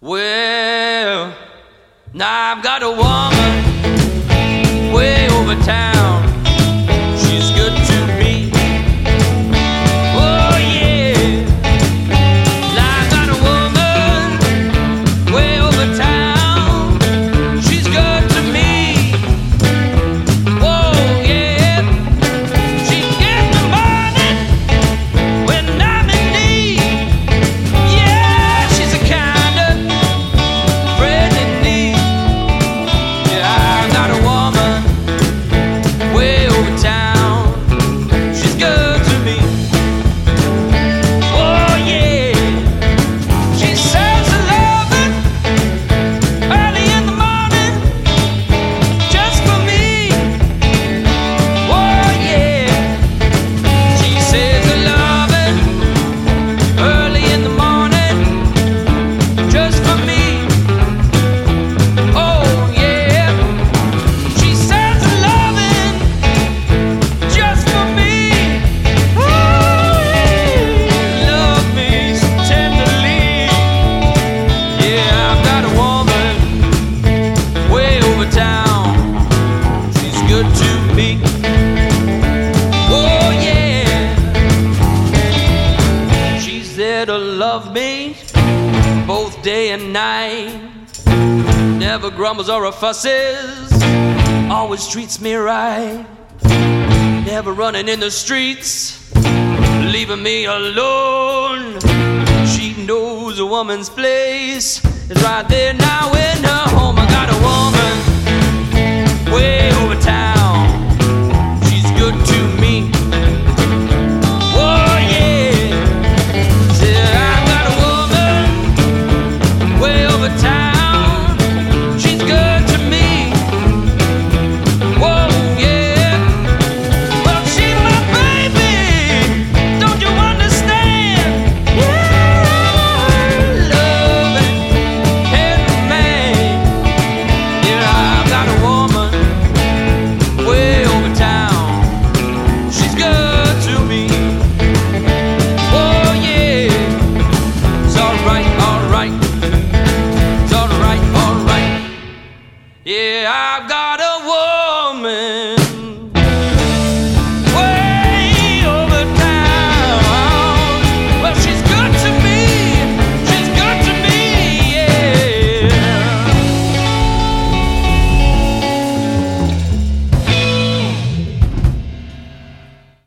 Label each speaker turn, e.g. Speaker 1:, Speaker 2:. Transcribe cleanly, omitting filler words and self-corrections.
Speaker 1: Well, now I've got a woman way over town. She's good to me. Oh yeah. Now I've got a woman way over town. She's good to me. Oh yeah. She gives me money when I'm in need. Yeah, she's a kind of friend in need. Yeah, I've got a woman way over town. She's good to me. Oh yeah. She serves her loving early in the morning just for me. Oh yeah. She serves her loving early in the morning just for me. Oh yeah. She serves her loving just for me. Oh yeah. Love me so tenderly. Yeah, I've got a woman way over town. She's good to me. Oh yeah. She's there to love me both day and night. Never grumbles or fusses. Always treats me right. Never running in the streets, leaving me alone. She knows a woman's place is right there now in her home. I got a woman way over town.